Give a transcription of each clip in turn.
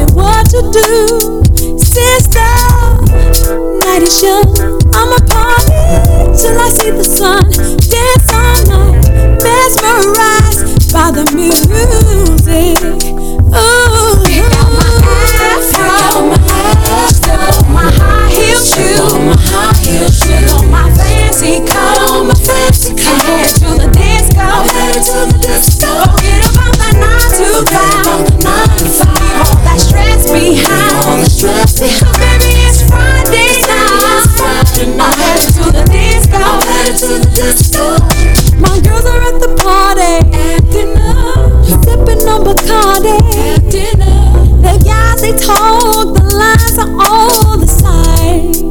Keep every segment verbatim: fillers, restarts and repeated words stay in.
me what to do. Since the night is young, I'ma party till I see the sun. Dance all night, mesmerized by the music. Ooh, pick out my afro, my afro, my high heel shoe, my high heel shoe, on my fancy coat, on my fancy coat. I'm headed to the disco, I'm headed to the disco. Forget about that nine to five, nine to five. Leave all that stress behind, all the stress behind. Baby, it's Friday night, I'm headed to the disco, I'm headed to the disco. My girls are at the party, acting up, sipping on Bacardi, acting up. The guys they talk, the lines are all the same.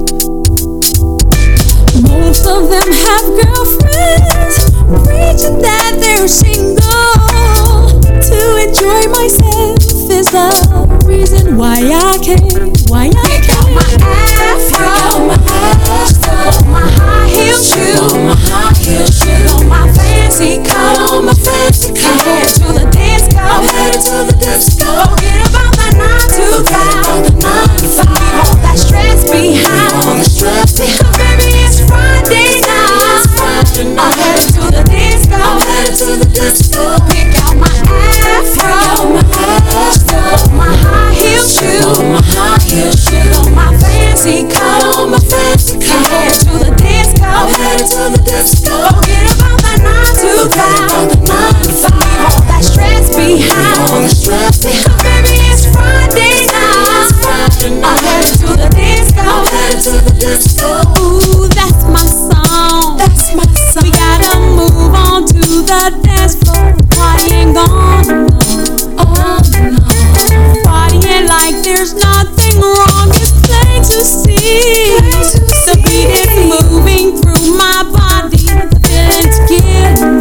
Most of them have girlfriends, preaching that they're single. To enjoy myself is the reason why I came, why I came. My afro, my afro, my high heel shoe, my high heel shoe, on my fancy coat, on my fancy coat. I'm headed to the disco, I'm headed to the disco. Forget about that nine to five, the nine to five. Leave all that stress behind, all the stress behind. Baby, it's Friday night, I'm headed to the disco, I'm headed to the disco. Pick out my afro, my afro, my high heel shoe, my high heel shoe, on my fancy coat, on my fancy coat. I'm headed to the disco, I'm headed to the disco. Forget about that nine to five, the nine to five. Leave all that stress behind, all the stress behind. Baby, it's Friday night, I'm headed to the disco, I'm headed to the disco. Ooh, that's my song, that's my song. We gotta move on to the dance floor. Party ain't gone, oh no. Partying like there's nothing wrong, it's plain to see. The beat is moving through my body, the feeling's killing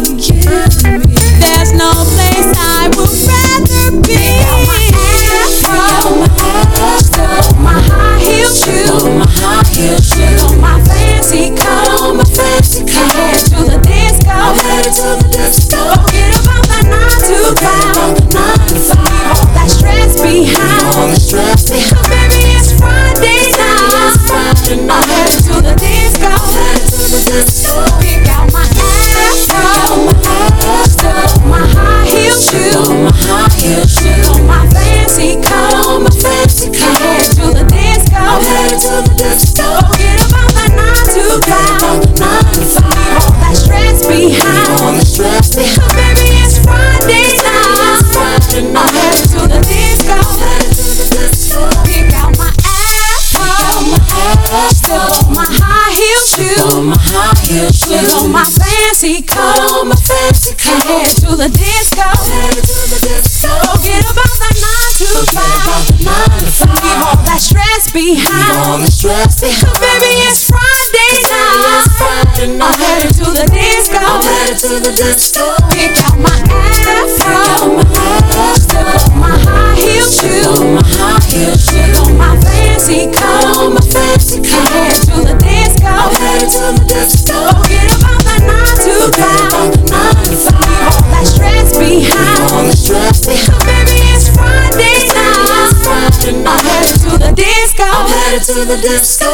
me. There's no place I would rather be. My afro, my high heel shoe, my high heel shoe, on my fancy coat, on my fancy coat. I'm headed to the disco, I'm headed to the disco. Forget about that nine to five, the nine to five. Leave all that stress behind, all the stress behind. Baby, it's Friday night, I'm headed to the disco, I'm headed to the disco. Pick out my afro, my afro, my high heel shoe, my high heel shoe, on my fancy coat, on my fancy coat. I'm headed to the disco, I'm headed to the disco. Forget about that nine to five, the nine to five. Leave all that stress behind, all the stress behind. Baby, it's Friday night, I'm headed to the disco, I'm headed to the disco. Pick out my afro, my afro, my high heel shoe, my high heel shoe, on my fancy coat, on my fancy coat. I'm headed to the disco, I'm headed to the disco. Forget about that nine to five, the nine to five. Leave all that stress behind, all the stress behind. Baby, it's Friday night, I'm headed to the disco, I'm headed to the disco. Pick out my afro, my afro, my high heel shoe, my high heel shoe, on my fancy coat, on my fancy coat. I'm headed to the disco, I'm headed to the disco. Forget about that nine to five, the nine to five. Leave all that stress behind, all the stress behind. Baby, it's Friday night, I'm headed to the disco, I'm headed to the disco.